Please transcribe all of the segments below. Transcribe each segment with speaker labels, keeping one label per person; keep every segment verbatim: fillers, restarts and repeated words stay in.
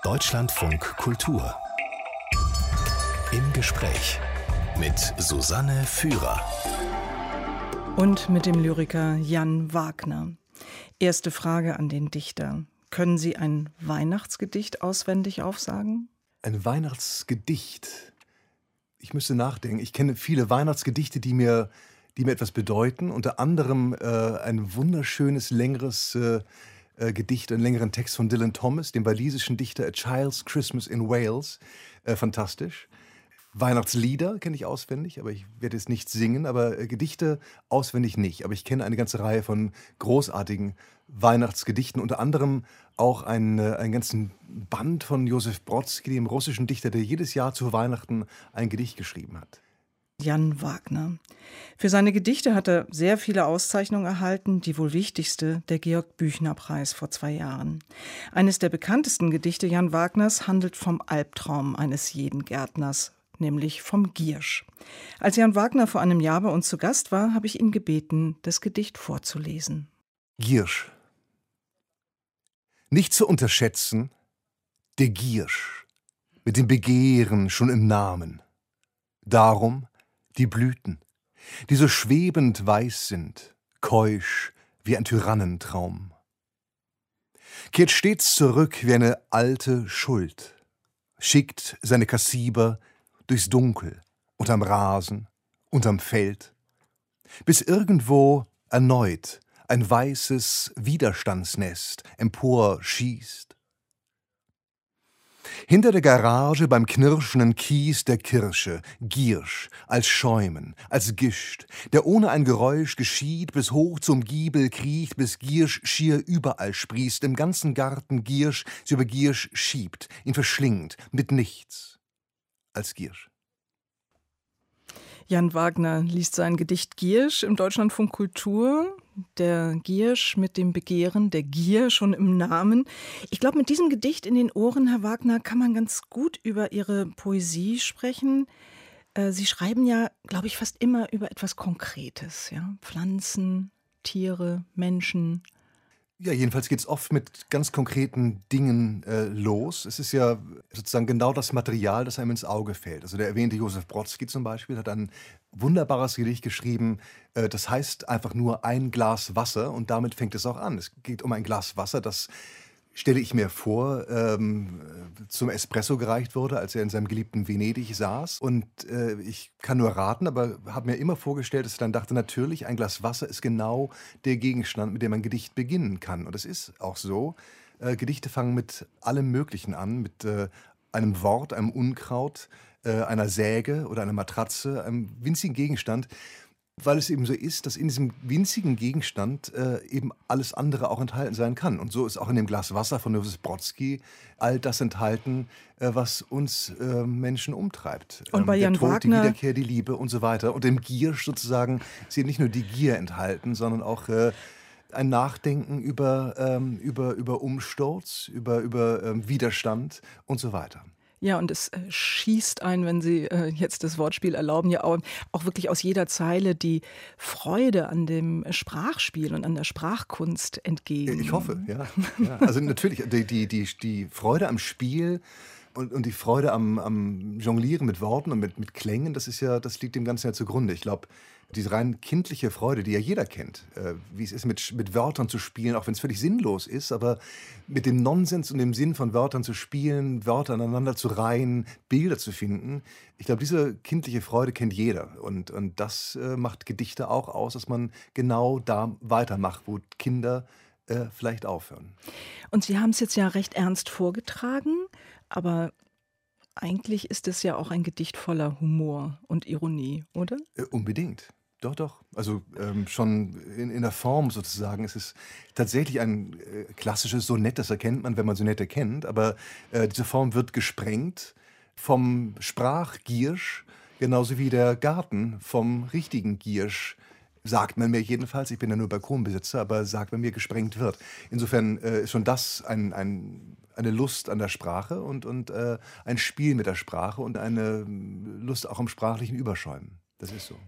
Speaker 1: Deutschlandfunk Kultur. Im Gespräch mit Susanne Führer.
Speaker 2: Und mit dem Lyriker Jan Wagner. Erste Frage an den Dichter. Können Sie ein Weihnachtsgedicht auswendig aufsagen?
Speaker 3: Ein Weihnachtsgedicht? Ich müsste nachdenken. Ich kenne viele Weihnachtsgedichte, die mir, die mir etwas bedeuten. Unter anderem äh, ein wunderschönes, längeres äh, äh, Gedicht, einen längeren Text von Dylan Thomas, dem walisischen Dichter A Child's Christmas in Wales. Äh, fantastisch. Weihnachtslieder kenne ich auswendig, aber ich werde jetzt nicht singen, aber äh, Gedichte auswendig nicht. Aber ich kenne eine ganze Reihe von großartigen Weihnachtsgedichten, unter anderem auch einen, äh, einen ganzen Band von Josef Brodsky, dem russischen Dichter, der jedes Jahr zu Weihnachten ein Gedicht geschrieben hat.
Speaker 2: Jan Wagner. Für seine Gedichte hat er sehr viele Auszeichnungen erhalten, die wohl wichtigste, der Georg-Büchner-Preis vor zwei Jahren. Eines der bekanntesten Gedichte Jan Wagners handelt vom Albtraum eines jeden Gärtners, nämlich vom Giersch. Als Jan Wagner vor einem Jahr bei uns zu Gast war, habe ich ihn gebeten, das Gedicht vorzulesen.
Speaker 3: Giersch. Nicht zu unterschätzen, der Giersch, mit dem Begehren schon im Namen. Darum die Blüten, die so schwebend weiß sind, keusch wie ein Tyrannentraum. Kehrt stets zurück wie eine alte Schuld, schickt seine Kassiber durchs Dunkel, unterm Rasen, unterm Feld, bis irgendwo erneut ein weißes Widerstandsnest emporschießt. Hinter der Garage beim knirschenden Kies der Kirsche, Giersch, als Schäumen, als Gischt, der ohne ein Geräusch geschieht, bis hoch zum Giebel kriecht, bis Giersch schier überall sprießt, im ganzen Garten Giersch sie über Giersch schiebt, ihn verschlingt, mit nichts als Giersch.
Speaker 2: Jan Wagner liest sein Gedicht Giersch im Deutschlandfunk Kultur. Der Giersch mit dem Begehren, der Gier schon im Namen. Ich glaube, mit diesem Gedicht in den Ohren, Herr Wagner, kann man ganz gut über Ihre Poesie sprechen. Sie schreiben ja, glaube ich, fast immer über etwas Konkretes. Ja? Pflanzen, Tiere, Menschen.
Speaker 3: Ja, jedenfalls geht es oft mit ganz konkreten Dingen äh, los. Es ist ja sozusagen genau das Material, das einem ins Auge fällt. Also der erwähnte Josef Brodsky zum Beispiel hat ein wunderbares Gedicht geschrieben, äh, das heißt einfach nur ein Glas Wasser und damit fängt es auch an. Es geht um ein Glas Wasser, das stelle ich mir vor, ähm, zum Espresso gereicht wurde, als er in seinem geliebten Venedig saß. Und äh, ich kann nur raten, aber habe mir immer vorgestellt, dass ich dann dachte, natürlich, ein Glas Wasser ist genau der Gegenstand, mit dem ein Gedicht beginnen kann. Und es ist auch so. Äh, Gedichte fangen mit allem Möglichen an, mit äh, einem Wort, einem Unkraut, äh, einer Säge oder einer Matratze, einem winzigen Gegenstand. Weil es eben so ist, dass in diesem winzigen Gegenstand äh, eben alles andere auch enthalten sein kann. Und so ist auch in dem Glas Wasser von Josef Brodsky all das enthalten, äh, was uns äh, Menschen umtreibt.
Speaker 2: Und bei
Speaker 3: ähm,
Speaker 2: Jan
Speaker 3: der Tod,
Speaker 2: Wagner,
Speaker 3: die Wiederkehr, die Liebe und so weiter. Und im Giersch sozusagen ist eben nicht nur die Gier enthalten, sondern auch äh, ein Nachdenken über, ähm, über, über Umsturz, über, über ähm, Widerstand und so weiter.
Speaker 2: Ja, und es äh, schießt ein, wenn Sie äh, jetzt das Wortspiel erlauben, ja auch, auch wirklich aus jeder Zeile die Freude an dem Sprachspiel und an der Sprachkunst entgegen.
Speaker 3: Ich hoffe, ja. ja. Also natürlich, die, die, die, die Freude am Spiel und, und die Freude am, am Jonglieren mit Worten und mit, mit Klängen, das ist ja, das liegt dem Ganzen ja zugrunde. Ich glaube, diese rein kindliche Freude, die ja jeder kennt, äh, wie es ist, mit, mit Wörtern zu spielen, auch wenn es völlig sinnlos ist, aber mit dem Nonsens und dem Sinn von Wörtern zu spielen, Wörter aneinander zu reihen, Bilder zu finden. Ich glaube, diese kindliche Freude kennt jeder. Und, und das äh, macht Gedichte auch aus, dass man genau da weitermacht, wo Kinder äh, vielleicht aufhören.
Speaker 2: Und Sie haben es jetzt ja recht ernst vorgetragen, aber eigentlich ist es ja auch ein Gedicht voller Humor und Ironie, oder?
Speaker 3: Äh, unbedingt. Doch, doch. Also ähm, schon in, in der Form sozusagen. Es ist tatsächlich ein äh, klassisches Sonett, das erkennt man, wenn man Sonette kennt. Aber äh, diese Form wird gesprengt vom Sprachgiersch, genauso wie der Garten vom richtigen Giersch. Sagt man mir jedenfalls, ich bin ja nur Balkonbesitzer, aber sagt man mir, gesprengt wird. Insofern äh, ist schon das ein, ein, eine Lust an der Sprache und, und äh, ein Spiel mit der Sprache und eine Lust auch am sprachlichen Überschäumen. Das ist so.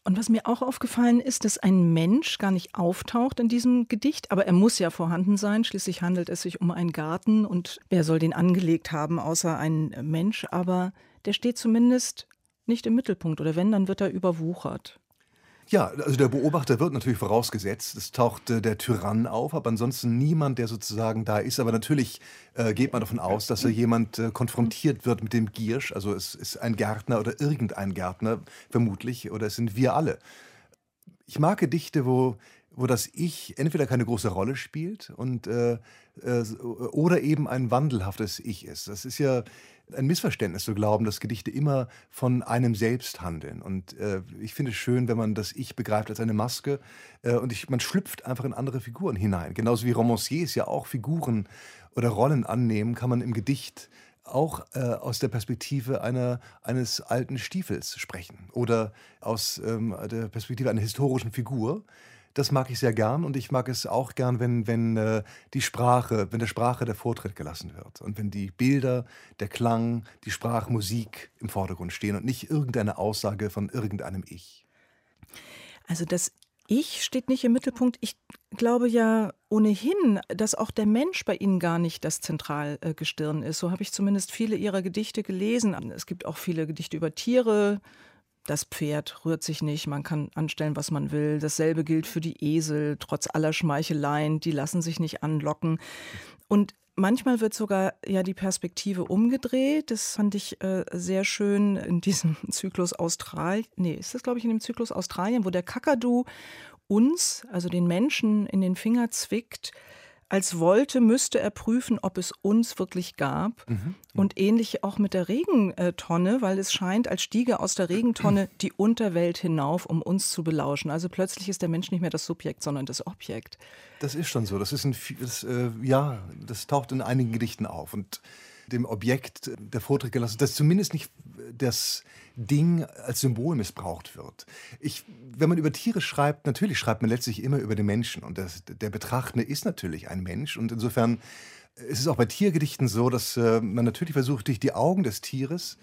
Speaker 2: Und was mir auch aufgefallen ist, dass ein Mensch gar nicht auftaucht in diesem Gedicht, aber er muss ja vorhanden sein. Schließlich handelt es sich um einen Garten und wer soll den angelegt haben, außer ein Mensch. Aber der steht zumindest nicht im Mittelpunkt oder wenn, dann wird er überwuchert.
Speaker 3: Ja, also der Beobachter wird natürlich vorausgesetzt. Es taucht äh, der Tyrann auf, aber ansonsten niemand, der sozusagen da ist. Aber natürlich äh, geht man davon aus, dass da jemand äh, konfrontiert wird mit dem Giersch. Also es ist ein Gärtner oder irgendein Gärtner, vermutlich, oder es sind wir alle. Ich mag Gedichte, wo, wo das Ich entweder keine große Rolle spielt und, äh, äh, oder eben ein wandelhaftes Ich ist. Das ist ja ein Missverständnis zu glauben, dass Gedichte immer von einem selbst handeln. Und äh, ich finde es schön, wenn man das Ich begreift als eine Maske äh, und ich, man schlüpft einfach in andere Figuren hinein. Genauso wie Romanciers ja auch Figuren oder Rollen annehmen, kann man im Gedicht auch äh, aus der Perspektive einer, eines alten Stiefels sprechen oder aus ähm, der Perspektive einer historischen Figur. Das mag ich sehr gern und ich mag es auch gern, wenn, wenn äh, die Sprache, wenn der Sprache der Vortritt gelassen wird und wenn die Bilder, der Klang, die Sprachmusik im Vordergrund stehen und nicht irgendeine Aussage von irgendeinem Ich.
Speaker 2: Also das Ich steht nicht im Mittelpunkt. Ich glaube ja ohnehin, dass auch der Mensch bei Ihnen gar nicht das Zentralgestirn ist. So habe ich zumindest viele Ihrer Gedichte gelesen. Es gibt auch viele Gedichte über Tiere. Das Pferd rührt sich nicht, man kann anstellen, was man will. Dasselbe gilt für die Esel, trotz aller Schmeicheleien, die lassen sich nicht anlocken. Und manchmal wird sogar ja die Perspektive umgedreht. Das fand ich äh, sehr schön in diesem Zyklus Australien. Nee, ist das, glaube ich, in dem Zyklus Australien, wo der Kakadu uns, also den Menschen, in den Finger zwickt, als wollte, müsste er prüfen, ob es uns wirklich gab. Mhm. Und ähnlich auch mit der Regentonne, weil es scheint, als stiege aus der Regentonne die Unterwelt hinauf, um uns zu belauschen. Also plötzlich ist der Mensch nicht mehr das Subjekt, sondern das Objekt.
Speaker 3: Das ist schon so. Das ist ein, das, äh, ja, das taucht in einigen Gedichten auf. Und dem Objekt der Vortritt gelassen, dass zumindest nicht das Ding als Symbol missbraucht wird. Ich, wenn man über Tiere schreibt, natürlich schreibt man letztlich immer über den Menschen. Und das, der Betrachtende ist natürlich ein Mensch. Und insofern ist es auch bei Tiergedichten so, dass äh, man natürlich versucht, durch die Augen des Tieres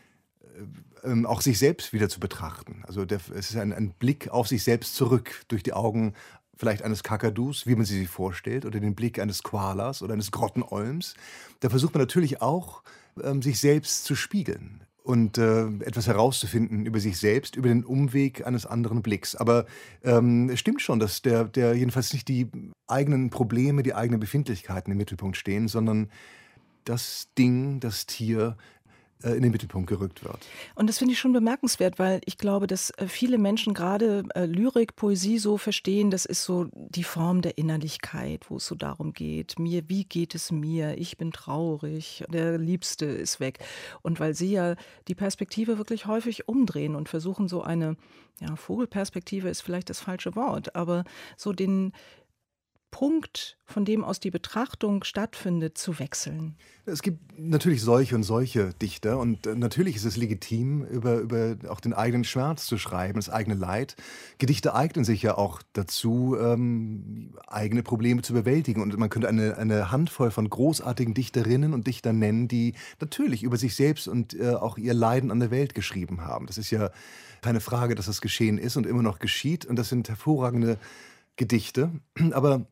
Speaker 3: äh, äh, auch sich selbst wieder zu betrachten. Also der, es ist ein, ein Blick auf sich selbst zurück, durch die Augen vielleicht eines Kakadus, wie man sie sich vorstellt, oder den Blick eines Koalas oder eines Grottenolms. Da versucht man natürlich auch, ähm, sich selbst zu spiegeln und äh, etwas herauszufinden über sich selbst, über den Umweg eines anderen Blicks. Aber ähm, es stimmt schon, dass der, der jedenfalls nicht die eigenen Probleme, die eigenen Befindlichkeiten im Mittelpunkt stehen, sondern das Ding, das Tier äh, in den Mittelpunkt gerückt wird.
Speaker 2: Und das finde ich schon bemerkenswert, weil ich glaube, dass äh, viele Menschen gerade äh, Lyrik, Poesie so verstehen, das ist so die Form der Innerlichkeit, wo es so darum geht, mir, wie geht es mir, ich bin traurig, der Liebste ist weg. Und weil sie ja die Perspektive wirklich häufig umdrehen und versuchen so eine, ja, Vogelperspektive ist vielleicht das falsche Wort, aber so den Punkt, von dem aus die Betrachtung stattfindet, zu wechseln.
Speaker 3: Es gibt natürlich solche und solche Dichter und äh, natürlich ist es legitim, über, über auch den eigenen Schmerz zu schreiben, das eigene Leid. Gedichte eignen sich ja auch dazu, ähm, eigene Probleme zu bewältigen und man könnte eine, eine Handvoll von großartigen Dichterinnen und Dichtern nennen, die natürlich über sich selbst und äh, auch ihr Leiden an der Welt geschrieben haben. Das ist ja keine Frage, dass das geschehen ist und immer noch geschieht und das sind hervorragende Gedichte, aber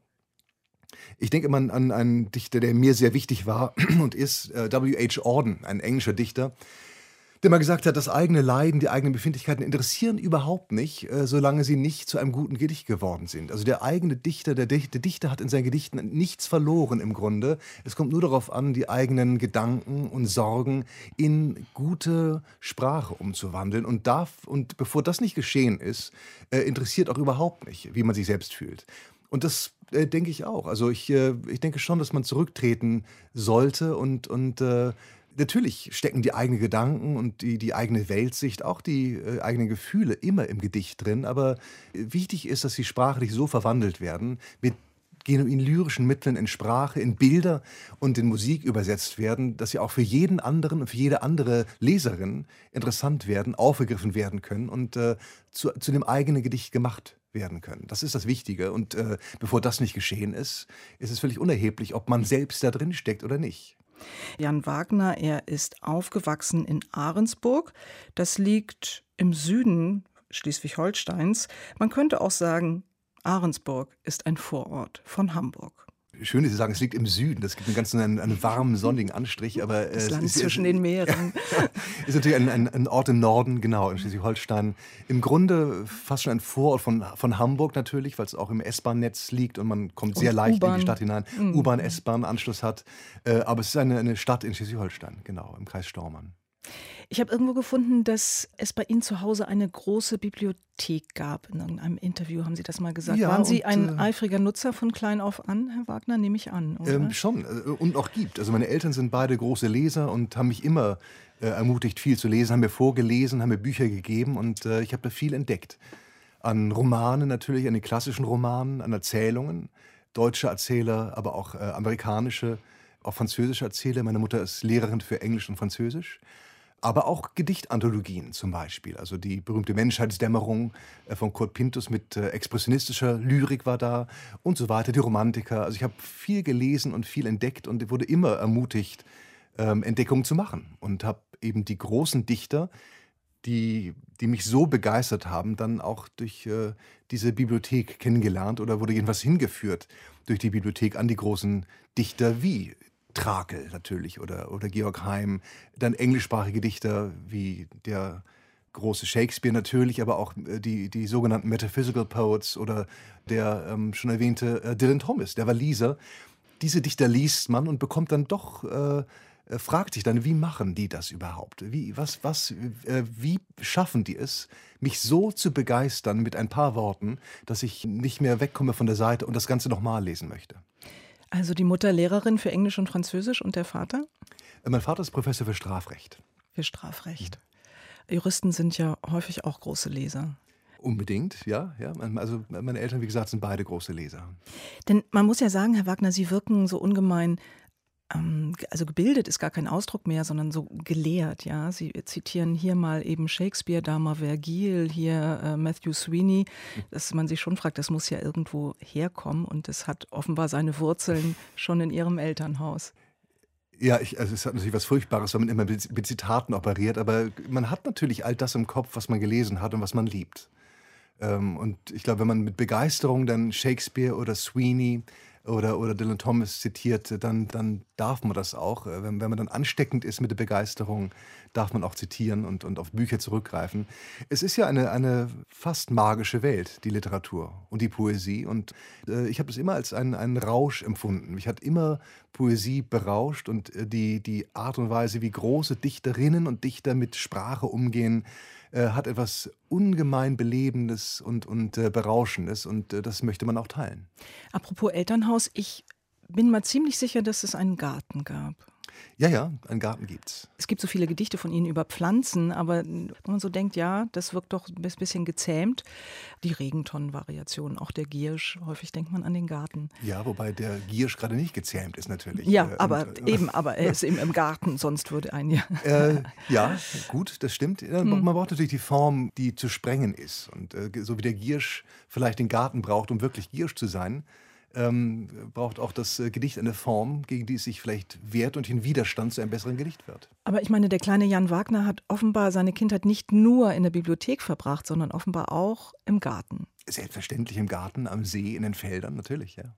Speaker 3: ich denke immer an einen Dichter, der mir sehr wichtig war und ist, äh, W H Auden, ein englischer Dichter, der mal gesagt hat, das eigene Leiden, die eigenen Befindlichkeiten interessieren überhaupt nicht, äh, solange sie nicht zu einem guten Gedicht geworden sind. Also der eigene Dichter, der, Dichter, der Dichter hat in seinen Gedichten nichts verloren im Grunde. Es kommt nur darauf an, die eigenen Gedanken und Sorgen in gute Sprache umzuwandeln. Und, darf, und bevor das nicht geschehen ist, äh, interessiert auch überhaupt nicht, wie man sich selbst fühlt. Und das äh, denke ich auch. Also ich, äh, ich denke schon, dass man zurücktreten sollte und, und äh, natürlich stecken die eigenen Gedanken und die, die eigene Weltsicht, auch die äh, eigenen Gefühle immer im Gedicht drin. Aber äh, wichtig ist, dass sie sprachlich so verwandelt werden, mit genuin lyrischen Mitteln in Sprache, in Bilder und in Musik übersetzt werden, dass sie auch für jeden anderen und für jede andere Leserin interessant werden, aufgegriffen werden können und äh, zu, zu dem eigenen Gedicht gemacht werden können. Das ist das Wichtige. Und äh, bevor das nicht geschehen ist, ist es völlig unerheblich, ob man selbst da drin steckt oder nicht.
Speaker 2: Jan Wagner, er ist aufgewachsen in Ahrensburg. Das liegt im Süden Schleswig-Holsteins. Man könnte auch sagen, Ahrensburg ist ein Vorort von Hamburg.
Speaker 3: Schön, dass Sie sagen, es liegt im Süden. Das gibt einen ganz einen, einen warmen, sonnigen Anstrich. Aber
Speaker 2: das
Speaker 3: es
Speaker 2: Land
Speaker 3: ist,
Speaker 2: zwischen
Speaker 3: es,
Speaker 2: den Meeren.
Speaker 3: Ist natürlich ein, ein, ein Ort im Norden, genau, in Schleswig-Holstein. Im Grunde fast schon ein Vorort von, von Hamburg natürlich, weil es auch im S-Bahn-Netz liegt und man kommt sehr
Speaker 2: und
Speaker 3: leicht
Speaker 2: U-Bahn.
Speaker 3: in die Stadt hinein.
Speaker 2: Mhm.
Speaker 3: U-Bahn, S-Bahn, Anschluss hat. Äh, aber es ist eine, eine Stadt in Schleswig-Holstein, genau, im Kreis Stormann.
Speaker 2: Ich habe irgendwo gefunden, dass es bei Ihnen zu Hause eine große Bibliothek gab. In irgendeinem Interview haben Sie das mal gesagt.
Speaker 3: Ja,
Speaker 2: Waren Sie
Speaker 3: und,
Speaker 2: ein
Speaker 3: äh,
Speaker 2: eifriger Nutzer von klein auf an, Herr Wagner? Nehme ich an, oder?
Speaker 3: Ähm, schon, äh, und auch gibt. Also meine Eltern sind beide große Leser und haben mich immer äh, ermutigt, viel zu lesen, haben mir vorgelesen, haben mir Bücher gegeben und äh, ich habe da viel entdeckt. An Romanen natürlich, an den klassischen Romanen, an Erzählungen, deutsche Erzähler, aber auch äh, amerikanische, auch französische Erzähler. Meine Mutter ist Lehrerin für Englisch und Französisch. Aber auch Gedichtanthologien zum Beispiel. Also die berühmte Menschheitsdämmerung äh, von Kurt Pinthus mit äh, expressionistischer Lyrik war da und so weiter, die Romantiker. Also ich habe viel gelesen und viel entdeckt und wurde immer ermutigt, ähm, Entdeckungen zu machen. Und habe eben die großen Dichter, die, die mich so begeistert haben, dann auch durch äh, diese Bibliothek kennengelernt oder wurde jedenfalls hingeführt durch die Bibliothek an die großen Dichter wie Trakel natürlich oder, oder Georg Heim, dann englischsprachige Dichter wie der große Shakespeare natürlich, aber auch die, die sogenannten Metaphysical Poets oder der ähm, schon erwähnte äh, Dylan Thomas, der Waliser. Diese Dichter liest man und bekommt dann doch, äh, äh, fragt sich dann, wie machen die das überhaupt? Wie, was, was, äh, wie schaffen die es, mich so zu begeistern mit ein paar Worten, dass ich nicht mehr wegkomme von der Seite und das Ganze nochmal lesen möchte?
Speaker 2: Also die Mutter Lehrerin für Englisch und Französisch und der Vater?
Speaker 3: Mein Vater ist Professor für Strafrecht.
Speaker 2: Für Strafrecht. Juristen sind ja häufig auch große Leser.
Speaker 3: Unbedingt, ja, ja. Also meine Eltern, wie gesagt, sind beide große Leser.
Speaker 2: Denn man muss ja sagen, Herr Wagner, Sie wirken so ungemein, ähm, also gebildet ist gar kein Ausdruck mehr, sondern so gelehrt, ja. Sie zitieren hier mal eben Shakespeare, da mal Vergil, hier äh, Matthew Sweeney, dass man sich schon fragt, das muss ja irgendwo herkommen und das hat offenbar seine Wurzeln schon in Ihrem Elternhaus.
Speaker 3: Ja, ich, also es hat natürlich was Furchtbares, wenn man immer mit, mit Zitaten operiert, aber man hat natürlich all das im Kopf, was man gelesen hat und was man liebt. Ähm, und ich glaube, wenn man mit Begeisterung dann Shakespeare oder Sweeney oder, oder Dylan Thomas zitiert, dann, dann darf man das auch. Wenn, wenn man dann ansteckend ist mit der Begeisterung, darf man auch zitieren und, und auf Bücher zurückgreifen. Es ist ja eine, eine fast magische Welt, die Literatur und die Poesie. Und äh, ich habe das immer als einen, einen Rausch empfunden. Mich hat immer Poesie berauscht und äh, die, die Art und Weise, wie große Dichterinnen und Dichter mit Sprache umgehen, äh, hat etwas ungemein Belebendes und, und äh, Berauschendes. Und äh, das möchte man auch teilen.
Speaker 2: Apropos Elternhaus, ich bin mal ziemlich sicher, dass es einen Garten gab.
Speaker 3: Ja, ja, einen Garten gibt's.
Speaker 2: Es gibt so viele Gedichte von Ihnen über Pflanzen, aber wenn man so denkt, ja, das wirkt doch ein bisschen gezähmt. Die Regentonnenvariation, auch der Giersch, häufig denkt man an den Garten.
Speaker 3: Ja, wobei der Giersch gerade nicht gezähmt ist natürlich.
Speaker 2: Ja,
Speaker 3: äh,
Speaker 2: aber
Speaker 3: und,
Speaker 2: eben, aber er ist eben im Garten, sonst würde ein ja.
Speaker 3: Äh, ja, gut, das stimmt. Ja, man braucht natürlich die Form, die zu sprengen ist. Und äh, so wie der Giersch vielleicht den Garten braucht, um wirklich Giersch zu sein, ähm, braucht auch das äh, Gedicht eine Form, gegen die es sich vielleicht wehrt und in Widerstand zu einem besseren Gedicht wird.
Speaker 2: Aber ich meine, der kleine Jan Wagner hat offenbar seine Kindheit nicht nur in der Bibliothek verbracht, sondern offenbar auch im Garten.
Speaker 3: Selbstverständlich im Garten, am See, in den Feldern, natürlich, ja.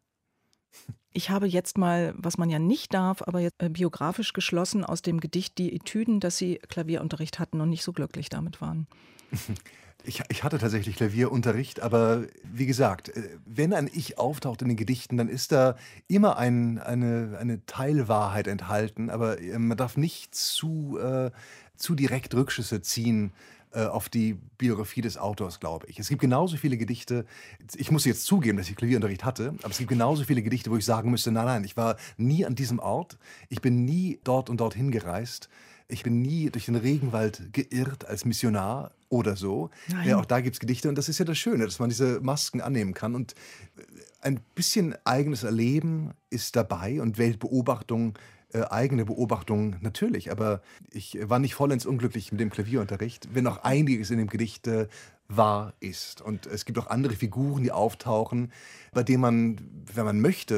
Speaker 2: Ich habe jetzt mal, was man ja nicht darf, aber jetzt äh, biografisch geschlossen aus dem Gedicht die Etüden, dass Sie Klavierunterricht hatten und nicht so glücklich damit waren.
Speaker 3: Ich, ich hatte tatsächlich Klavierunterricht, aber wie gesagt, wenn ein Ich auftaucht in den Gedichten, dann ist da immer ein, eine, eine Teilwahrheit enthalten, aber man darf nicht zu, äh, zu direkt Rückschlüsse ziehen äh, auf die Biografie des Autors, glaube ich. Es gibt genauso viele Gedichte, ich muss jetzt zugeben, dass ich Klavierunterricht hatte, aber es gibt genauso viele Gedichte, wo ich sagen müsste, nein, nein, ich war nie an diesem Ort, ich bin nie dort und dorthin gereist. Ich bin nie durch den Regenwald geirrt als Missionar oder so. Ja, auch da gibt es Gedichte und das ist ja das Schöne, dass man diese Masken annehmen kann. Und ein bisschen eigenes Erleben ist dabei und Weltbeobachtung, äh, eigene Beobachtung natürlich. Aber ich war nicht vollends unglücklich mit dem Klavierunterricht, wenn auch einiges in dem Gedicht äh, wahr ist. Und es gibt auch andere Figuren, die auftauchen, bei denen man, wenn man möchte,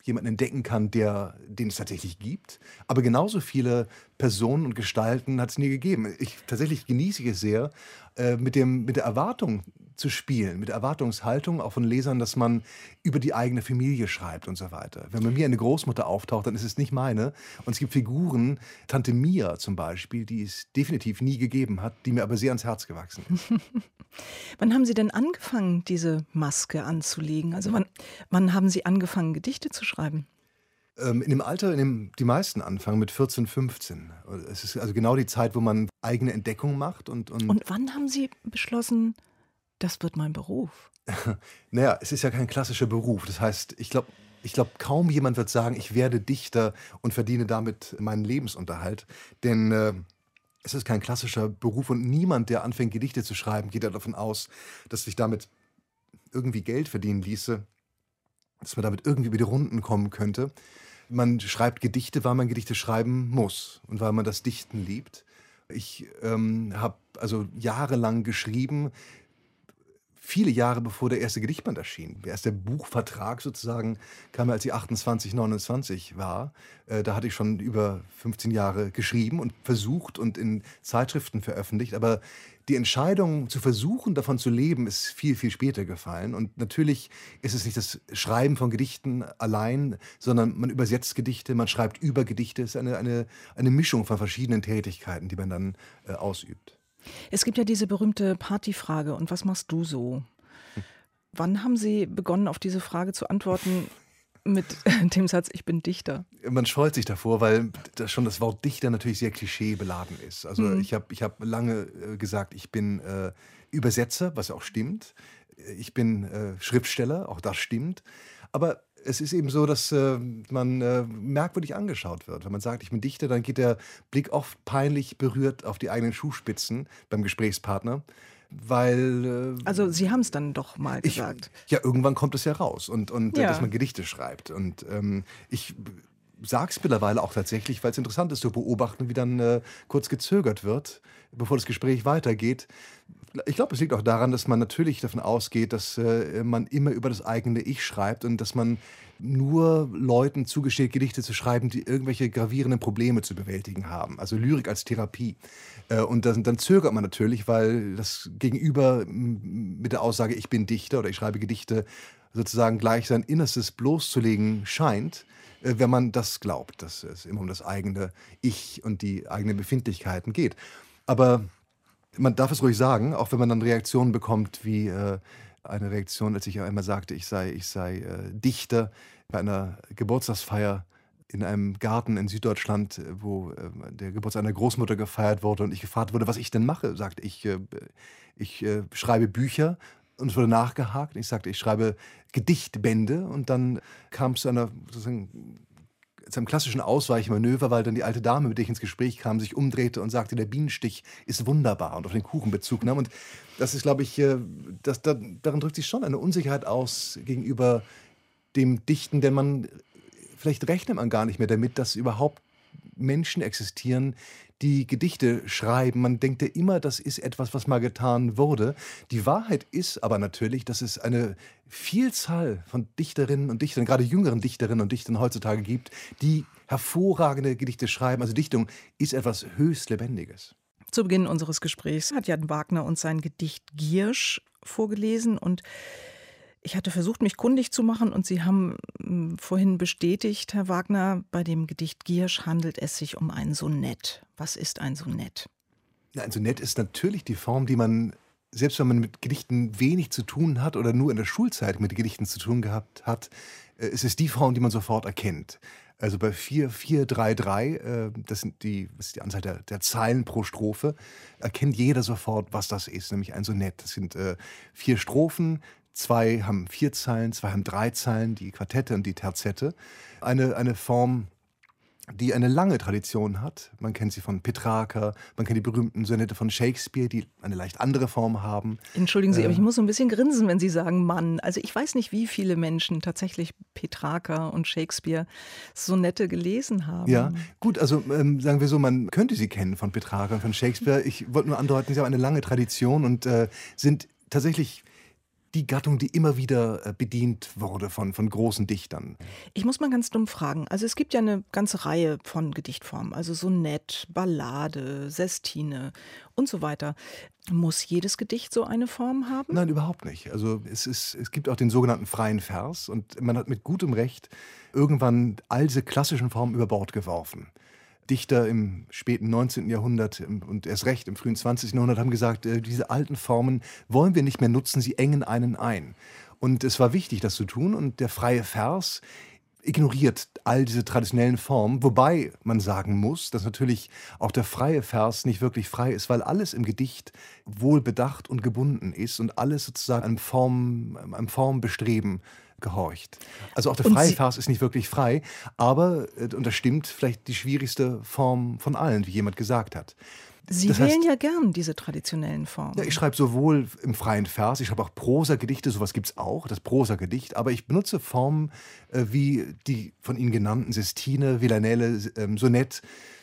Speaker 3: jemanden entdecken kann, der, den es tatsächlich gibt. Aber genauso viele Personen und Gestalten hat es nie gegeben. Ich tatsächlich genieße ich es sehr, äh, mit, dem, mit der Erwartung zu spielen, mit der Erwartungshaltung auch von Lesern, dass man über die eigene Familie schreibt und so weiter. Wenn bei mir eine Großmutter auftaucht, dann ist es nicht meine. Und es gibt Figuren, Tante Mia zum Beispiel, die es definitiv nie gegeben hat, die mir aber sehr ans Herz gewachsen ist.
Speaker 2: Wann haben Sie denn angefangen, diese Maske anzulegen? Also wann, wann haben Sie angefangen, Gedichte zu schreiben?
Speaker 3: Ähm, in dem Alter, in dem die meisten anfangen, mit vierzehn, fünfzehn. Es ist also genau die Zeit, wo man eigene Entdeckung macht. Und, und,
Speaker 2: und wann haben Sie beschlossen, das wird mein Beruf?
Speaker 3: Naja, es ist ja kein klassischer Beruf. Das heißt, ich glaube, ich glaub, kaum jemand wird sagen, ich werde Dichter und verdiene damit meinen Lebensunterhalt. Denn äh, es ist kein klassischer Beruf und niemand, der anfängt, Gedichte zu schreiben, geht ja davon aus, dass sich damit irgendwie Geld verdienen ließe, dass man damit irgendwie über die Runden kommen könnte. Man schreibt Gedichte, weil man Gedichte schreiben muss und weil man das Dichten liebt. Ich ähm, habe also jahrelang geschrieben, viele Jahre bevor der erste Gedichtband erschien. Der erste Buchvertrag sozusagen kam, als ich achtundzwanzig, neunundzwanzig war. Äh, da hatte ich schon über fünfzehn Jahre geschrieben und versucht und in Zeitschriften veröffentlicht. Aber die Entscheidung zu versuchen, davon zu leben, ist viel, viel später gefallen. Und natürlich ist es nicht das Schreiben von Gedichten allein, sondern man übersetzt Gedichte, man schreibt über Gedichte. Es ist eine, eine, eine Mischung von verschiedenen Tätigkeiten, die man dann äh, ausübt.
Speaker 2: Es gibt ja diese berühmte Partyfrage, und was machst du so? Wann haben Sie begonnen, auf diese Frage zu antworten mit dem Satz, ich bin Dichter?
Speaker 3: Man scheut sich davor, weil das schon das Wort Dichter natürlich sehr klischeebeladen ist. Also mhm. ich habe ich hab lange äh, gesagt, ich bin äh, Übersetzer, was auch stimmt. Ich bin äh, Schriftsteller, auch das stimmt. Aber es ist eben so, dass äh, man äh, merkwürdig angeschaut wird. Wenn man sagt, ich bin Dichter, dann geht der Blick oft peinlich berührt auf die eigenen Schuhspitzen beim Gesprächspartner. Weil, äh,
Speaker 2: also Sie haben es dann doch mal
Speaker 3: ich,
Speaker 2: gesagt.
Speaker 3: Ja, irgendwann kommt es ja raus. Und, und
Speaker 2: ja.
Speaker 3: äh, dass man Gedichte schreibt. Und ähm, ich sage es mittlerweile auch tatsächlich, weil es interessant ist zu beobachten, wie dann äh, kurz gezögert wird, bevor das Gespräch weitergeht. Ich glaube, es liegt auch daran, dass man natürlich davon ausgeht, dass äh, man immer über das eigene Ich schreibt und dass man nur Leuten zugesteht, Gedichte zu schreiben, die irgendwelche gravierenden Probleme zu bewältigen haben. Also Lyrik als Therapie. Äh, und dann, dann zögert man natürlich, weil das Gegenüber mit der Aussage, ich bin Dichter oder ich schreibe Gedichte, sozusagen gleich sein Innerstes bloßzulegen scheint, äh, wenn man das glaubt, dass es immer um das eigene Ich und die eigenen Befindlichkeiten geht. Aber man darf es ruhig sagen, auch wenn man dann Reaktionen bekommt, wie äh, eine Reaktion, als ich einmal sagte, ich sei, ich sei äh, Dichter bei einer Geburtstagsfeier in einem Garten in Süddeutschland, wo äh, der Geburtstag einer Großmutter gefeiert wurde und ich gefragt wurde, was ich denn mache. Sagte ich, äh, ich äh, schreibe Bücher und es wurde nachgehakt. Ich sagte, ich schreibe Gedichtbände und dann kam es zu einer sozusagen zu einem klassischen Ausweichmanöver, weil dann die alte Dame, mit der ich ins Gespräch kam, sich umdrehte und sagte, der Bienenstich ist wunderbar und auf den Kuchen Bezug nahm. Und das ist, glaube ich, das, da, darin drückt sich schon eine Unsicherheit aus gegenüber dem Dichten, denn man, vielleicht rechnet man gar nicht mehr damit, dass überhaupt Menschen existieren, die Gedichte schreiben. Man denkt ja immer, das ist etwas, was mal getan wurde. Die Wahrheit ist aber natürlich, dass es eine Vielzahl von Dichterinnen und Dichtern, gerade jüngeren Dichterinnen und Dichtern heutzutage gibt, die hervorragende Gedichte schreiben. Also Dichtung ist etwas höchst Lebendiges.
Speaker 2: Zu Beginn unseres Gesprächs hat Jan Wagner uns sein Gedicht Giersch vorgelesen und ich hatte versucht, mich kundig zu machen und Sie haben m, vorhin bestätigt, Herr Wagner, bei dem Gedicht Giersch handelt es sich um ein Sonett. Was ist ein Sonett?
Speaker 3: Ja, ein Sonett ist natürlich die Form, die man, selbst wenn man mit Gedichten wenig zu tun hat oder nur in der Schulzeit mit Gedichten zu tun gehabt hat, äh, es ist die Form, die man sofort erkennt. Also bei vier, vier, drei, drei, äh, das sind die, das ist die Anzahl der, der Zeilen pro Strophe, erkennt jeder sofort, was das ist, nämlich ein Sonett. Das sind äh, vier Strophen. Zwei haben vier Zeilen, zwei haben drei Zeilen, die Quartette und die Terzette. Eine, eine Form, die eine lange Tradition hat. Man kennt sie von Petrarca, man kennt die berühmten Sonette von Shakespeare, die eine leicht andere Form haben.
Speaker 2: Entschuldigen Sie,
Speaker 3: äh,
Speaker 2: aber ich muss so ein bisschen grinsen, wenn Sie sagen Mann. Also ich weiß nicht, wie viele Menschen tatsächlich Petrarca und Shakespeare Sonette gelesen haben.
Speaker 3: Ja, gut, also ähm, sagen wir so, man könnte sie kennen von Petrarca und von Shakespeare. Ich wollte nur andeuten, sie haben eine lange Tradition und äh, sind tatsächlich die Gattung, die immer wieder äh, bedient wurde von, von großen Dichtern.
Speaker 2: Ich muss mal ganz dumm fragen. Also es gibt ja eine ganze Reihe von Gedichtformen, also Sonett, Ballade, Sestine und so weiter. Muss jedes Gedicht so eine Form haben?
Speaker 3: Nein, überhaupt nicht. Also es, ist, es gibt auch den sogenannten freien Vers und man hat mit gutem Recht irgendwann all diese klassischen Formen über Bord geworfen. Dichter im späten neunzehnten Jahrhundert und erst recht im frühen zwanzigsten Jahrhundert haben gesagt, äh, diese alten Formen wollen wir nicht mehr nutzen, sie engen einen ein. Und es war wichtig, das zu tun, und der freie Vers ignoriert all diese traditionellen Formen, wobei man sagen muss, dass natürlich auch der freie Vers nicht wirklich frei ist, weil alles im Gedicht wohl bedacht und gebunden ist und alles sozusagen einem, Form, einem Formbestreben gehorcht. Also auch der
Speaker 2: Und
Speaker 3: freie
Speaker 2: Sie-
Speaker 3: Vers ist nicht wirklich frei, aber, äh, und das stimmt, vielleicht die schwierigste Form von allen, wie jemand gesagt hat.
Speaker 2: Sie
Speaker 3: Das heißt-
Speaker 2: wählen ja gern diese traditionellen Formen.
Speaker 3: Ja, ich schreibe sowohl im freien Vers, ich schreibe auch Prosagedichte, sowas gibt es auch, das Prosagedicht, aber ich benutze Formen äh, wie die von Ihnen genannten Sestine, Villanelle, ähm, Sonett,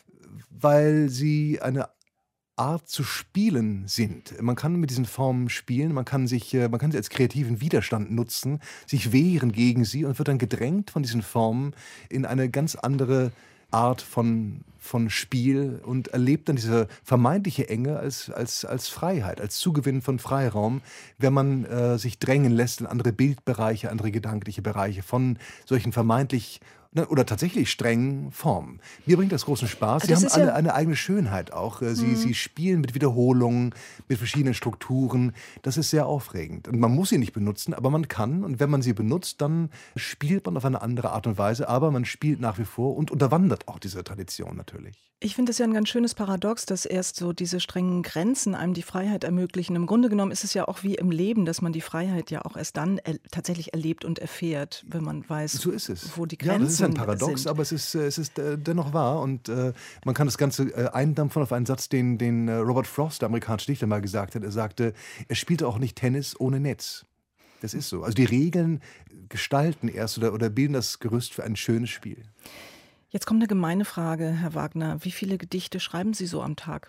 Speaker 3: weil sie eine Art zu spielen sind. Man kann mit diesen Formen spielen, man kann, sich, äh, man kann sie als kreativen Widerstand nutzen, sich wehren gegen sie und wird dann gedrängt von diesen Formen in eine ganz andere Art von, von Spiel und erlebt dann diese vermeintliche Enge als, als, als Freiheit, als Zugewinn von Freiraum, wenn man äh, sich drängen lässt in andere Bildbereiche, andere gedankliche Bereiche von solchen vermeintlich ne, oder tatsächlich strengen Formen. Mir bringt das großen Spaß. Sie
Speaker 2: Das
Speaker 3: haben
Speaker 2: ist
Speaker 3: alle
Speaker 2: ja-
Speaker 3: eine eigene Schönheit auch. Äh, Sie, sie spielen mit Wiederholungen, mit verschiedenen Strukturen. Das ist sehr aufregend. Und man muss sie nicht benutzen, aber man kann. Und wenn man sie benutzt, dann spielt man auf eine andere Art und Weise. Aber man spielt nach wie vor und unterwandert auch diese Tradition natürlich.
Speaker 2: Ich finde das ja ein ganz schönes Paradox, dass erst so diese strengen Grenzen einem die Freiheit ermöglichen. Im Grunde genommen ist es ja auch wie im Leben, dass man die Freiheit ja auch erst dann er tatsächlich erlebt und erfährt, wenn man weiß,
Speaker 3: So ist es.
Speaker 2: wo die
Speaker 3: Ja,
Speaker 2: Grenzen
Speaker 3: das ist ein Paradox,
Speaker 2: sind.
Speaker 3: aber es ist, äh, es ist äh, dennoch wahr. Und äh, man kann das Ganze äh, eindampfen auf einen Satz, den, den äh, Robert Frost, der amerikanische Dichter, mal gesagt hat. Er sagte, er spielte auch nicht Tennis ohne Netz. Das ist so. Also die Regeln gestalten erst oder, oder bilden das Gerüst für ein schönes Spiel.
Speaker 2: Jetzt kommt eine gemeine Frage, Herr Wagner. Wie viele Gedichte schreiben Sie so am Tag?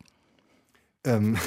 Speaker 3: Ähm,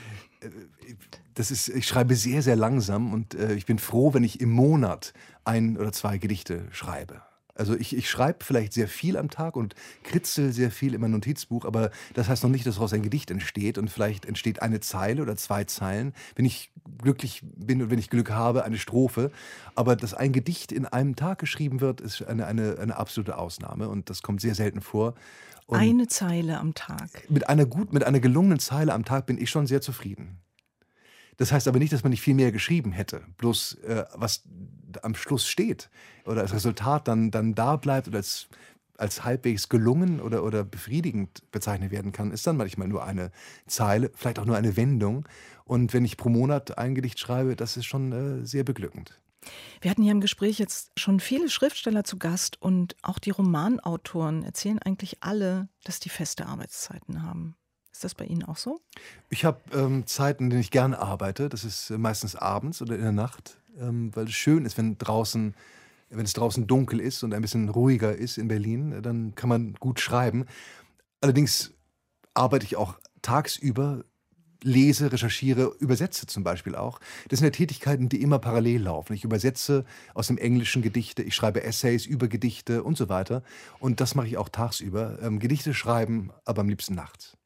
Speaker 3: das ist, ich schreibe sehr, sehr langsam und äh, ich bin froh, wenn ich im Monat ein oder zwei Gedichte schreibe. Also ich, ich schreibe vielleicht sehr viel am Tag und kritzel sehr viel in mein Notizbuch, aber das heißt noch nicht, dass daraus ein Gedicht entsteht und vielleicht entsteht eine Zeile oder zwei Zeilen, wenn ich glücklich bin und wenn ich Glück habe, eine Strophe. Aber dass ein Gedicht in einem Tag geschrieben wird, ist eine, eine, eine absolute Ausnahme und das kommt sehr selten vor. Und
Speaker 2: Eine Zeile am Tag.
Speaker 3: mit einer gut, mit einer gelungenen Zeile am Tag bin ich schon sehr zufrieden. Das heißt aber nicht, dass man nicht viel mehr geschrieben hätte. Bloß äh, was am Schluss steht oder als Resultat dann, dann da bleibt oder als, als halbwegs gelungen oder, oder befriedigend bezeichnet werden kann, ist dann manchmal nur eine Zeile, vielleicht auch nur eine Wendung. Und wenn ich pro Monat ein Gedicht schreibe, das ist schon äh, sehr beglückend.
Speaker 2: Wir hatten hier im Gespräch jetzt schon viele Schriftsteller zu Gast und auch die Romanautoren erzählen eigentlich alle, dass die feste Arbeitszeiten haben. Ist das bei Ihnen auch so?
Speaker 3: Ich habe ähm, Zeiten, in denen ich gerne arbeite. Das ist äh, meistens abends oder in der Nacht, ähm, weil es schön ist, wenn draußen, wenn es draußen dunkel ist und ein bisschen ruhiger ist in Berlin, äh, dann kann man gut schreiben. Allerdings arbeite ich auch tagsüber, lese, recherchiere, übersetze zum Beispiel auch. Das sind ja Tätigkeiten, die immer parallel laufen. Ich übersetze aus dem Englischen Gedichte, ich schreibe Essays über Gedichte und so weiter. Und das mache ich auch tagsüber. Ähm, Gedichte schreiben, aber am liebsten nachts.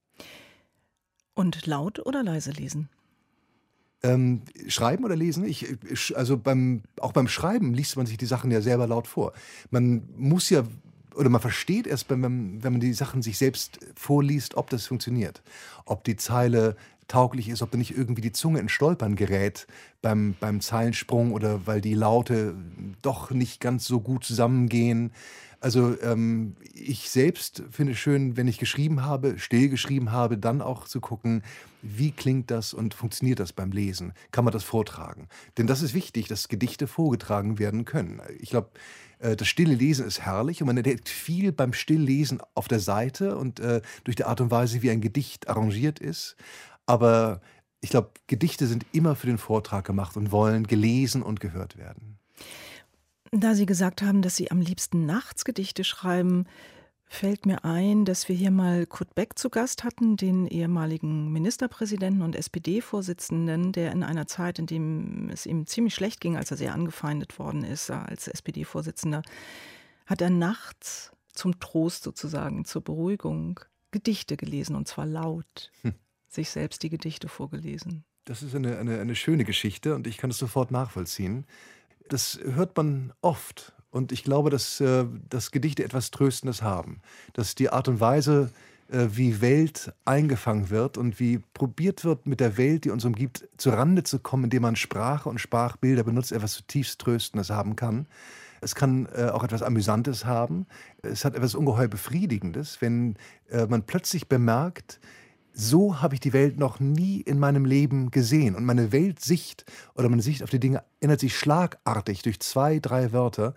Speaker 2: Und laut oder leise lesen?
Speaker 3: Ähm, schreiben oder lesen? Ich, ich, also beim, auch beim Schreiben liest man sich die Sachen ja selber laut vor. Man muss ja, oder man versteht erst, wenn man, wenn man die Sachen sich selbst vorliest, ob das funktioniert. Ob die Zeile tauglich ist, ob da nicht irgendwie die Zunge in Stolpern gerät beim, beim Zeilensprung oder weil die Laute doch nicht ganz so gut zusammengehen. Also ähm, ich selbst finde es schön, wenn ich geschrieben habe, still geschrieben habe, dann auch zu gucken, wie klingt das und funktioniert das beim Lesen? Kann man das vortragen? Denn das ist wichtig, dass Gedichte vorgetragen werden können. Ich glaube, äh, das stille Lesen ist herrlich und man entdeckt viel beim Stilllesen auf der Seite und äh, durch die Art und Weise, wie ein Gedicht arrangiert ist. Aber ich glaube, Gedichte sind immer für den Vortrag gemacht und wollen gelesen und gehört werden.
Speaker 2: Da Sie gesagt haben, dass Sie am liebsten nachts Gedichte schreiben, fällt mir ein, dass wir hier mal Kurt Beck zu Gast hatten, den ehemaligen Ministerpräsidenten und S P D-Vorsitzenden, der in einer Zeit, in dem es ihm ziemlich schlecht ging, als er sehr angefeindet worden ist als S P D-Vorsitzender, hat er nachts zum Trost sozusagen, zur Beruhigung, Gedichte gelesen, und zwar laut, hm. sich selbst die Gedichte vorgelesen.
Speaker 3: Das ist eine, eine, eine schöne Geschichte und ich kann es sofort nachvollziehen. Das hört man oft. Und ich glaube, dass, äh, dass Gedichte etwas Tröstendes haben. Dass die Art und Weise, äh, wie Welt eingefangen wird und wie probiert wird, mit der Welt, die uns umgibt, zurande zu kommen, indem man Sprache und Sprachbilder benutzt, etwas zutiefst Tröstendes haben kann. Es kann äh, auch etwas Amüsantes haben. Es hat etwas ungeheuer Befriedigendes, wenn äh, man plötzlich bemerkt, so habe ich die Welt noch nie in meinem Leben gesehen. Und meine Weltsicht oder meine Sicht auf die Dinge ändert sich schlagartig durch zwei, drei Wörter.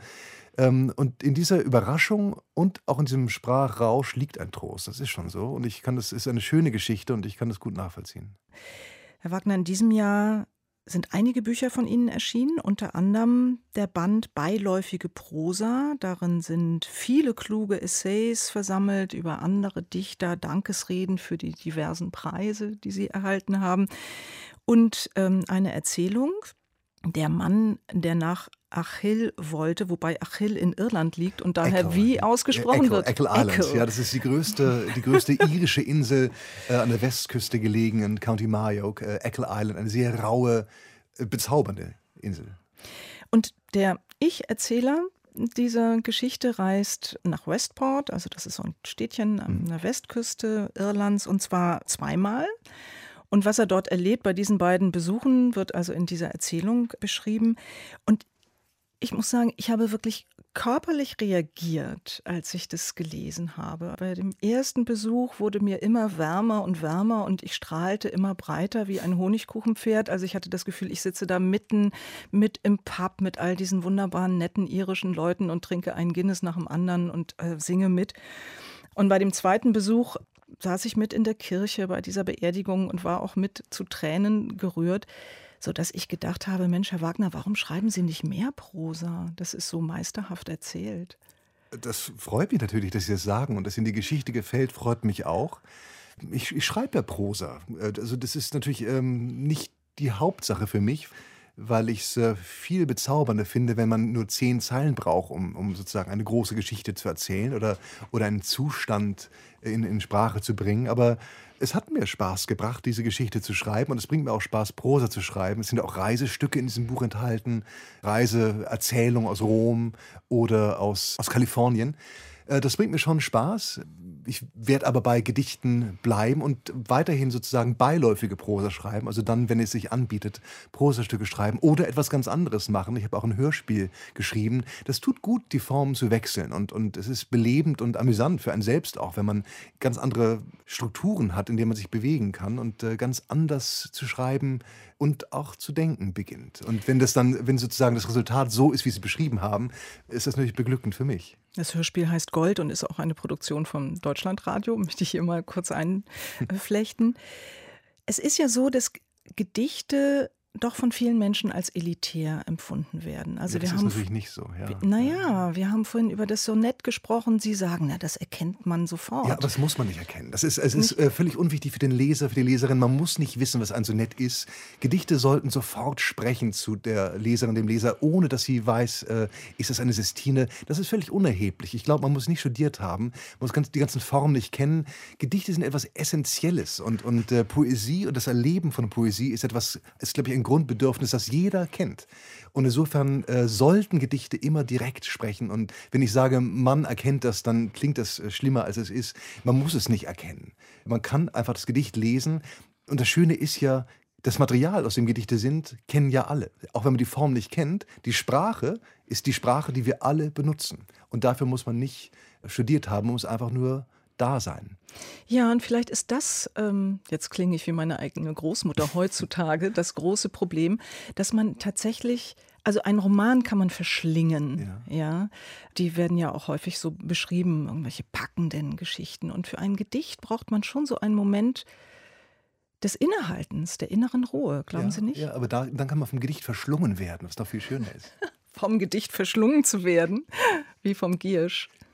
Speaker 3: Und in dieser Überraschung und auch in diesem Sprachrausch liegt ein Trost. Das ist schon so. Und ich kann, das ist eine schöne Geschichte und ich kann das gut nachvollziehen.
Speaker 2: Herr Wagner, in diesem Jahr sind einige Bücher von Ihnen erschienen, unter anderem der Band Beiläufige Prosa. Darin sind viele kluge Essays versammelt über andere Dichter, Dankesreden für die diversen Preise, die Sie erhalten haben. Und ähm, eine Erzählung, Der Mann, der nach Achill wollte, wobei Achill in Irland liegt und daher Echo, wie ausgesprochen
Speaker 3: Echo,
Speaker 2: wird.
Speaker 3: Echo Islands, ja, das ist die größte, die größte irische Insel äh, an der Westküste gelegen in County Mayo, äh, Echo Island, eine sehr raue, äh, bezaubernde Insel.
Speaker 2: Und der Ich-Erzähler dieser Geschichte reist nach Westport, also das ist so ein Städtchen an der Westküste Irlands, und zwar zweimal. Und was er dort erlebt bei diesen beiden Besuchen, wird also in dieser Erzählung beschrieben. Und ich muss sagen, ich habe wirklich körperlich reagiert, als ich das gelesen habe. Bei dem ersten Besuch wurde mir immer wärmer und wärmer und ich strahlte immer breiter wie ein Honigkuchenpferd. Also ich hatte das Gefühl, ich sitze da mitten mit im Pub mit all diesen wunderbaren, netten irischen Leuten und trinke einen Guinness nach dem anderen und äh, singe mit. Und bei dem zweiten Besuch saß ich mit in der Kirche bei dieser Beerdigung und war auch mit zu Tränen gerührt, sodass ich gedacht habe, Mensch, Herr Wagner, warum schreiben Sie nicht mehr Prosa? Das ist so meisterhaft erzählt.
Speaker 3: Das freut mich natürlich, dass Sie das sagen, und dass Ihnen die Geschichte gefällt, freut mich auch. Ich, ich schreibe ja Prosa. Also das ist natürlich ähm, nicht die Hauptsache für mich, weil ich es äh, viel bezaubernder finde, wenn man nur zehn Zeilen braucht, um, um sozusagen eine große Geschichte zu erzählen oder, oder einen Zustand in, in Sprache zu bringen. Aber es hat mir Spaß gebracht, diese Geschichte zu schreiben, und es bringt mir auch Spaß, Prosa zu schreiben. Es sind auch Reisestücke in diesem Buch enthalten, Reiseerzählungen aus Rom oder aus, aus Kalifornien. Das bringt mir schon Spaß. Ich werde aber bei Gedichten bleiben und weiterhin sozusagen beiläufige Prosa schreiben. Also dann, wenn es sich anbietet, Prosastücke schreiben oder etwas ganz anderes machen. Ich habe auch ein Hörspiel geschrieben. Das tut gut, die Formen zu wechseln. Und, und es ist belebend und amüsant für einen selbst auch, wenn man ganz andere Strukturen hat, in denen man sich bewegen kann und äh, ganz anders zu schreiben und auch zu denken beginnt. Und wenn das dann, wenn sozusagen das Resultat so ist, wie Sie es beschrieben haben, ist das natürlich beglückend für mich.
Speaker 2: Das Hörspiel heißt Gold und ist auch eine Produktion vom Deutschlandradio, möchte ich hier mal kurz einflechten. Es ist ja so, dass Gedichte doch von vielen Menschen als elitär empfunden werden. Also
Speaker 3: ja, das
Speaker 2: wir
Speaker 3: ist
Speaker 2: haben,
Speaker 3: natürlich nicht so. Ja.
Speaker 2: Naja, wir haben vorhin über das Sonett gesprochen. Sie sagen, na, das erkennt man sofort.
Speaker 3: Ja, aber das muss man nicht erkennen. Das ist, es ist äh, völlig unwichtig für den Leser, für die Leserin. Man muss nicht wissen, was ein Sonett ist. Gedichte sollten sofort sprechen zu der Leserin, dem Leser, ohne dass sie weiß, äh, ist das eine Sestine. Das ist völlig unerheblich. Ich glaube, man muss nicht studiert haben. Man muss die ganzen Formen nicht kennen. Gedichte sind etwas Essentielles. Und, und äh, Poesie und das Erleben von Poesie ist etwas, ist, glaube ich, ein Grundbedürfnis, das jeder kennt. Und insofern äh, sollten Gedichte immer direkt sprechen. Und wenn ich sage, man erkennt das, dann klingt das äh, schlimmer, als es ist. Man muss es nicht erkennen. Man kann einfach das Gedicht lesen. Und das Schöne ist ja, das Material, aus dem Gedichte sind, kennen ja alle. Auch wenn man die Form nicht kennt, die Sprache ist die Sprache, die wir alle benutzen. Und dafür muss man nicht studiert haben, man muss einfach nur da sein.
Speaker 2: Ja, und vielleicht ist das, ähm, jetzt klinge ich wie meine eigene Großmutter heutzutage, das große Problem, dass man tatsächlich, also einen Roman kann man verschlingen, ja. ja. Die werden ja auch häufig so beschrieben, irgendwelche packenden Geschichten. Und für ein Gedicht braucht man schon so einen Moment des Innehaltens, der inneren Ruhe, glauben
Speaker 3: ja,
Speaker 2: Sie nicht?
Speaker 3: Ja, aber da, dann kann man vom Gedicht verschlungen werden, was noch viel schöner ist.
Speaker 2: Vom Gedicht verschlungen zu werden, wie vom Giersch.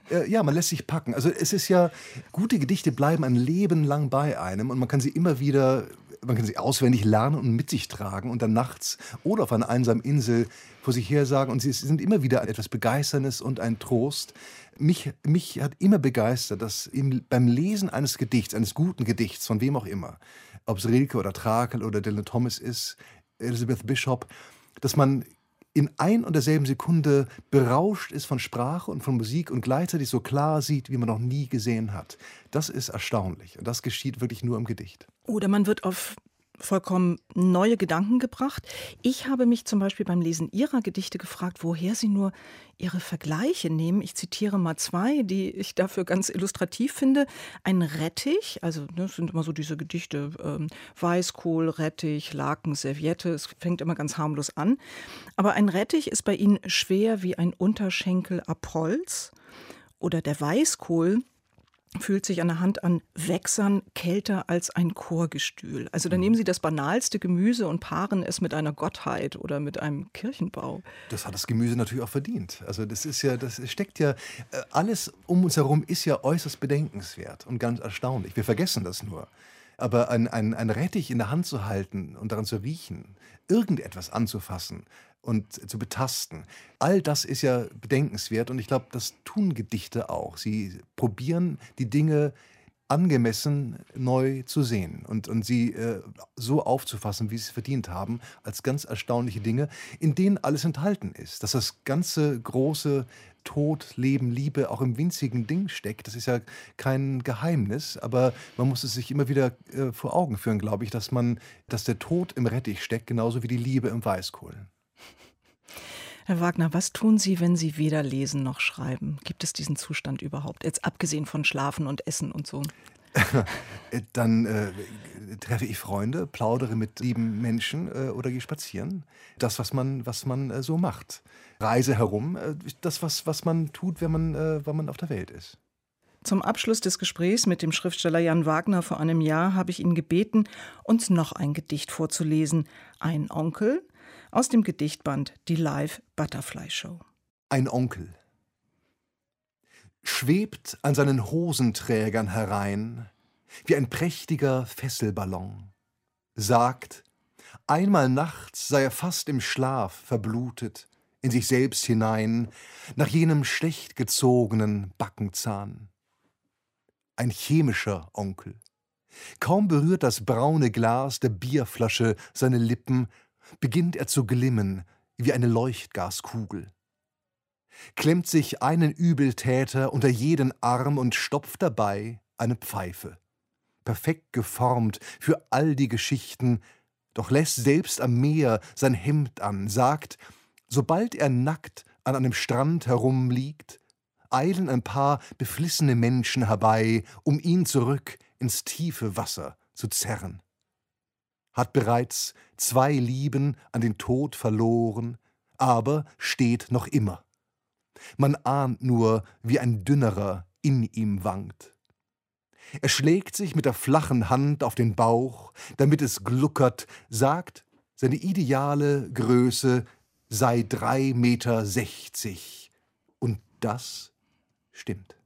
Speaker 3: Äh, ja, man lässt sich packen. Also es ist ja, gute Gedichte bleiben ein Leben lang bei einem und man kann sie immer wieder, man kann sie auswendig lernen und mit sich tragen und dann nachts oder auf einer einsamen Insel vor sich her sagen und sie sind immer wieder etwas Begeisterndes und ein Trost. Mich, mich hat immer begeistert, dass im, beim Lesen eines Gedichts, eines guten Gedichts, von wem auch immer, ob es Rilke oder Trakel oder Dylan Thomas ist, Elizabeth Bishop, dass man in ein und derselben Sekunde berauscht ist von Sprache und von Musik und gleichzeitig so klar sieht, wie man noch nie gesehen hat. Das ist erstaunlich und das geschieht wirklich nur im Gedicht.
Speaker 2: Oder man wird auf vollkommen neue Gedanken gebracht. Ich habe mich zum Beispiel beim Lesen Ihrer Gedichte gefragt, woher Sie nur Ihre Vergleiche nehmen. Ich zitiere mal zwei, die ich dafür ganz illustrativ finde. Ein Rettich, also das sind immer so diese Gedichte, ähm, Weißkohl, Rettich, Laken, Serviette, es fängt immer ganz harmlos an. Aber ein Rettich ist bei Ihnen schwer wie ein Unterschenkel ab Holz. Oder der Weißkohl fühlt sich an der Hand an Wächsern kälter als ein Chorgestühl. Also da nehmen Sie das banalste Gemüse und paaren es mit einer Gottheit oder mit einem Kirchenbau.
Speaker 3: Das hat das Gemüse natürlich auch verdient. Also das ist ja, das steckt ja, alles um uns herum ist ja äußerst bedenkenswert und ganz erstaunlich. Wir vergessen das nur. Aber ein, ein, ein Rettich in der Hand zu halten und daran zu riechen, irgendetwas anzufassen und zu betasten, all das ist ja bedenkenswert und ich glaube, das tun Gedichte auch. Sie probieren die Dinge angemessen neu zu sehen und, und sie äh, so aufzufassen, wie sie es verdient haben, als ganz erstaunliche Dinge, in denen alles enthalten ist. Dass das ganze große Tod, Leben, Liebe auch im winzigen Ding steckt, das ist ja kein Geheimnis, aber man muss es sich immer wieder äh, vor Augen führen, glaube ich, dass man, dass der Tod im Rettich steckt, genauso wie die Liebe im Weißkohl.
Speaker 2: Herr Wagner, was tun Sie, wenn Sie weder lesen noch schreiben? Gibt es diesen Zustand überhaupt? Jetzt abgesehen von Schlafen und Essen und so.
Speaker 3: Dann äh, treffe ich Freunde, plaudere mit lieben Menschen äh, oder gehe spazieren. Das, was man, was man äh, so macht. Reise herum, äh, das, was, was man tut, wenn man, äh, wenn man auf der Welt ist.
Speaker 2: Zum Abschluss des Gesprächs mit dem Schriftsteller Jan Wagner vor einem Jahr habe ich ihn gebeten, uns noch ein Gedicht vorzulesen. Ein Onkel aus dem Gedichtband Die Live Butterfly Show.
Speaker 3: Ein Onkel schwebt an seinen Hosenträgern herein, wie ein prächtiger Fesselballon, sagt, einmal nachts sei er fast im Schlaf verblutet, in sich selbst hinein, nach jenem schlecht gezogenen Backenzahn. Ein chemischer Onkel. Kaum berührt das braune Glas der Bierflasche seine Lippen, beginnt er zu glimmen wie eine Leuchtgaskugel. Klemmt sich einen Übeltäter unter jeden Arm und stopft dabei eine Pfeife. Perfekt geformt für all die Geschichten, doch lässt selbst am Meer sein Hemd an, sagt, sobald er nackt an einem Strand herumliegt, eilen ein paar beflissene Menschen herbei, um ihn zurück ins tiefe Wasser zu zerren. Hat bereits zwei Lieben an den Tod verloren, aber steht noch immer. Man ahnt nur, wie ein Dünnerer in ihm wankt. Er schlägt sich mit der flachen Hand auf den Bauch, damit es gluckert, sagt, seine ideale Größe sei drei Meter sechzig. Und das stimmt.